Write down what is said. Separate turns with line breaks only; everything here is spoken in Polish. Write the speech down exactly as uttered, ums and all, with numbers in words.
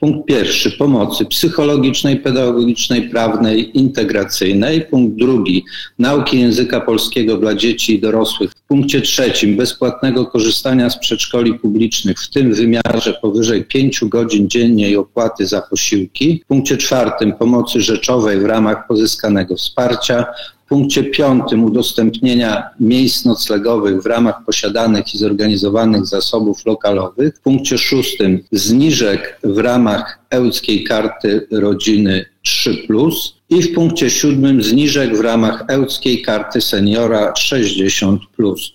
Punkt pierwszy, pomocy psychologicznej, pedagogicznej, prawnej, integracyjnej. Punkt drugi, nauki języka polskiego dla dzieci i dorosłych. W punkcie trzecim, bezpłatnego korzystania z przedszkoli publicznych, w tym wymiarze powyżej pięciu godzin dziennie i opłaty za posiłki. W punkcie czwartym, pomocy rzeczowej w ramach pozyskanego wsparcia. W punkcie piątym, udostępnienia miejsc noclegowych w ramach posiadanych i zorganizowanych zasobów lokalowych. W punkcie szóstym, zniżek w ramach Ełckiej Karty Rodziny trzy plus. I w punkcie siódmym, zniżek w ramach Ełckiej Karty Seniora sześćdziesiąt plus.